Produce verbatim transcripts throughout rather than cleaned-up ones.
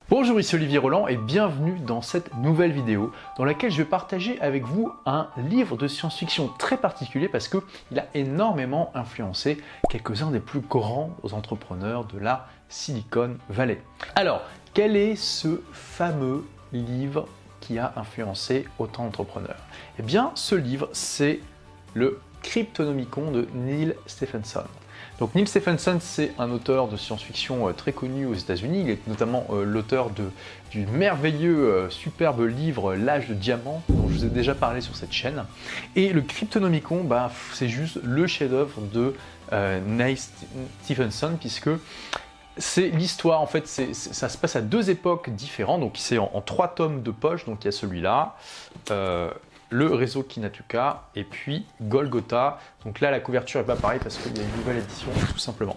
Bonjour, ici Olivier Roland et bienvenue dans cette nouvelle vidéo dans laquelle je vais partager avec vous un livre de science-fiction très particulier parce qu'il a énormément influencé quelques-uns des plus grands entrepreneurs de la Silicon Valley. Alors, quel est ce fameux livre qui a influencé autant d'entrepreneurs? Eh bien, ce livre, c'est le Cryptonomicon de Neal Stephenson. Donc Neal Stephenson, c'est un auteur de science-fiction très connu aux États-Unis. Il est notamment euh, l'auteur du merveilleux, euh, superbe livre L'Âge de Diamant, dont je vous ai déjà parlé sur cette chaîne. Et le Cryptonomicon, bah, c'est juste le chef-d'œuvre de euh, Neal Stephenson, puisque c'est l'histoire, en fait, c'est, c'est, ça se passe à deux époques différentes. Donc c'est en, en trois tomes de poche. Donc il y a celui-là. Euh, le réseau Kinatuka et puis Golgotha. Donc là, la couverture n'est pas pareille parce qu'il y a une nouvelle édition, tout simplement.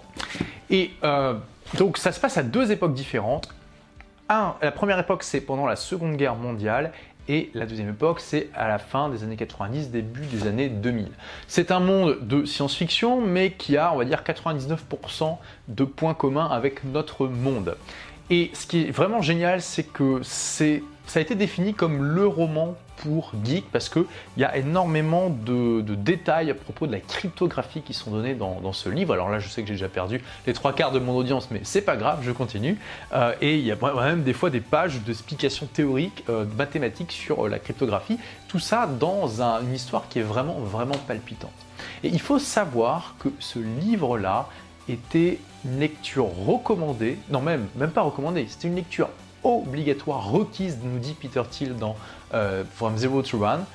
Et euh, donc, ça se passe à deux époques différentes. Un, la première époque, c'est pendant la Seconde Guerre mondiale. Et la deuxième époque, c'est à la fin des années quatre-vingt-dix, début des années deux mille. C'est un monde de science-fiction, mais qui a, on va dire, quatre-vingt-dix-neuf pour cent de points communs avec notre monde. Et ce qui est vraiment génial, c'est que c'est, ça a été défini comme le roman pour geek parce qu'il y a énormément de, de détails à propos de la cryptographie qui sont donnés dans, dans ce livre. Alors là, je sais que j'ai déjà perdu les trois quarts de mon audience, mais c'est pas grave, je continue. Euh, et il y a même des fois des pages d'explications théoriques, euh, mathématiques sur euh, la cryptographie. Tout ça dans un, une histoire qui est vraiment, vraiment palpitante. Et il faut savoir que ce livre-là était une lecture recommandée, non même, même pas recommandée, c'était une lecture obligatoire, requise, nous dit Peter Thiel dans euh, From Zero to One,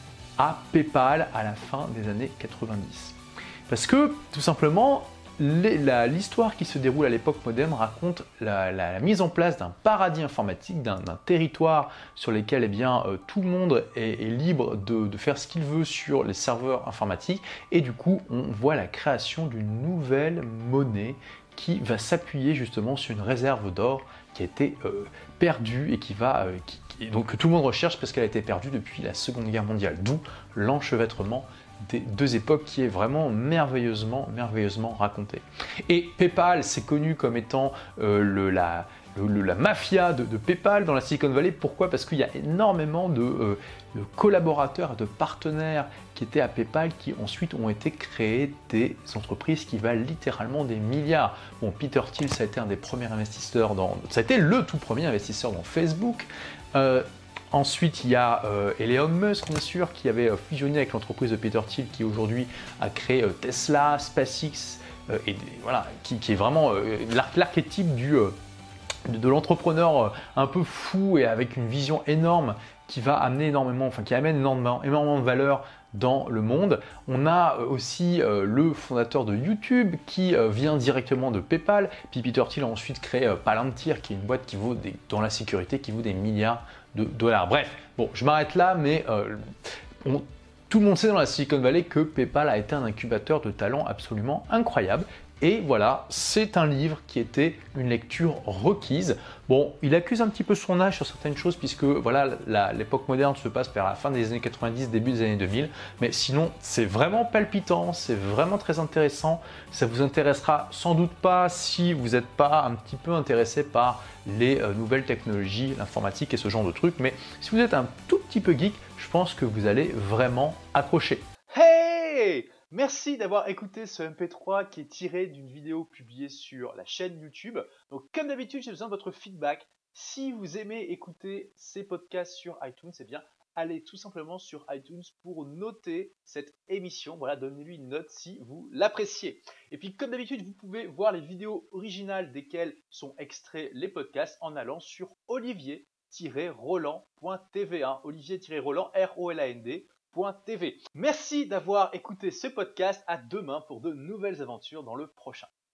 à PayPal à la fin des années quatre-vingt-dix. Parce que, tout simplement, les, la, l'histoire qui se déroule à l'époque moderne raconte la, la, la mise en place d'un paradis informatique, d'un, d'un territoire sur lequel eh bien, euh, tout le monde est, est libre de, de faire ce qu'il veut sur les serveurs informatiques. Et du coup, on voit la création d'une nouvelle monnaie qui va s'appuyer justement sur une réserve d'or qui a été euh, perdue et qui va, euh, qui, qui, donc que tout le monde recherche parce qu'elle a été perdue depuis la Seconde Guerre mondiale. D'où l'enchevêtrement des deux époques qui est vraiment merveilleusement, merveilleusement raconté. Et PayPal, c'est connu comme étant euh, le, la, le, la mafia de, de PayPal dans la Silicon Valley. Pourquoi? Parce qu'il y a énormément de, euh, de collaborateurs et de partenaires qui étaient à PayPal qui ensuite ont été créés des entreprises qui valent littéralement des milliards. Bon, Peter Thiel, ça a été un des premiers investisseurs dans... Ça a été le tout premier investisseur dans Facebook. Euh, Ensuite, il y a euh, Elon Musk, bien sûr, qui avait euh, fusionné avec l'entreprise de Peter Thiel, qui aujourd'hui a créé euh, Tesla, SpaceX, euh, et voilà, qui, qui est vraiment euh, l'archétype du, euh, de, de l'entrepreneur euh, un peu fou et avec une vision énorme qui va amener énormément, enfin qui amène énormément, énormément de valeur dans le monde. On a aussi euh, le fondateur de YouTube qui euh, vient directement de PayPal. Puis Peter Thiel a ensuite créé euh, Palantir, qui est une boîte qui vaut des, dans la sécurité qui vaut des milliards de dollars. Bref, bon, je m'arrête là, mais euh, on, tout le monde sait dans la Silicon Valley que PayPal a été un incubateur de talents absolument incroyable. Et voilà, c'est un livre qui était une lecture requise. Bon, il accuse un petit peu son âge sur certaines choses puisque voilà, la, l'époque moderne se passe vers la fin des années quatre-vingt-dix, début des années deux mille. Mais sinon, c'est vraiment palpitant, c'est vraiment très intéressant. Ça vous intéressera sans doute pas si vous n'êtes pas un petit peu intéressé par les euh, nouvelles technologies, l'informatique et ce genre de trucs. Mais si vous êtes un tout petit peu geek, je pense que vous allez vraiment accrocher. Hey! Merci d'avoir écouté ce M P trois qui est tiré d'une vidéo publiée sur la chaîne YouTube. Donc comme d'habitude, j'ai besoin de votre feedback. Si vous aimez écouter ces podcasts sur iTunes, eh bien allez tout simplement sur iTunes pour noter cette émission. Voilà, donnez-lui une note si vous l'appréciez. Et puis comme d'habitude, vous pouvez voir les vidéos originales desquelles sont extraits les podcasts en allant sur olivier tiret roland point t v. Hein, olivier tiret roland, R O L A N D. T V. Merci d'avoir écouté ce podcast. À demain pour de nouvelles aventures dans le prochain.